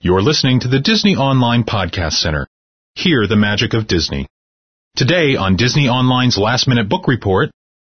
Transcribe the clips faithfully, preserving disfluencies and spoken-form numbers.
You're listening to the Disney Online Podcast Center. Hear the magic of Disney. Today on Disney Online's Last Minute Book Report.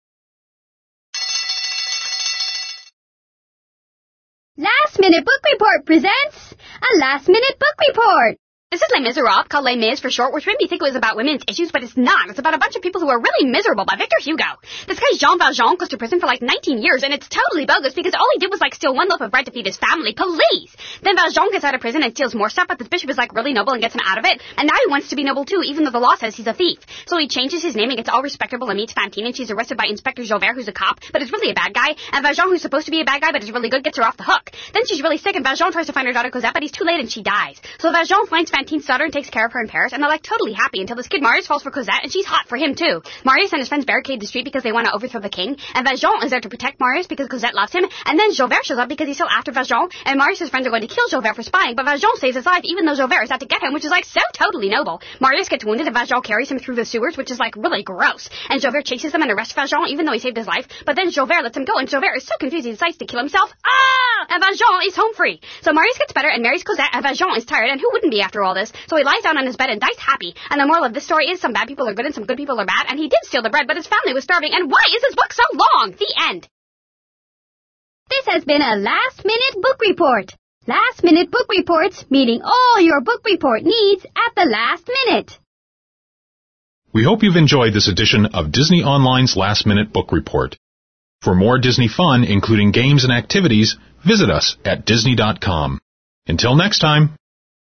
Last Minute Book Report presents a Last Minute Book Report. This is Les Miserables, called Les Mis for short, which made me think it was about women's issues, but it's not. It's about a bunch of people who are really miserable by Victor Hugo. This guy Jean Valjean goes to prison for like nineteen years, and it's totally bogus because all he did was like steal one loaf of bread to feed his family. Police! Then Valjean gets out of prison and steals more stuff, but this bishop is like really noble and gets him out of it, and now he wants to be noble too, even though the law says he's a thief. So he changes his name and gets all respectable and meets Fantine, and she's arrested by Inspector Javert, who's a cop, but is really a bad guy, and Valjean, who's supposed to be a bad guy but is really good, gets her off the hook. Then she's really sick, and Valjean tries to find her daughter Cosette, but he's too late and she dies. So Valjean finds Fantine's daughter and takes care of her in Paris, and they're like totally happy until this kid Marius falls for Cosette, and she's hot for him too. Marius and his friends barricade the street because they want to overthrow the king, and Valjean is there to protect Marius because Cosette loves him, and then Javert shows up because he's still after Valjean, and Marius' friends are going to kill Javert for spying, but Valjean saves his life even though Javert is out to get him, which is like so totally noble. Marius gets wounded and Valjean carries him through the sewers, which is like really gross, and Javert chases them and arrests Valjean even though he saved his life, but then Javert lets him go, and Javert is so confused he decides to kill himself. Ah! And Valjean is home free. So Marius gets better and marries Cosette, and Valjean is tired, and who wouldn't be after all this? So he lies down on his bed and dies happy. And the moral of this story is some bad people are good and some good people are bad, and he did steal the bread, but his family was starving, and why is this book so long? The end. This has been a Last Minute Book Report. Last Minute Book Reports, meeting all your book report needs at the last minute. We hope you've enjoyed this edition of Disney Online's Last Minute Book Report. For more Disney fun, including games and activities, visit us at Disney dot com. Until next time.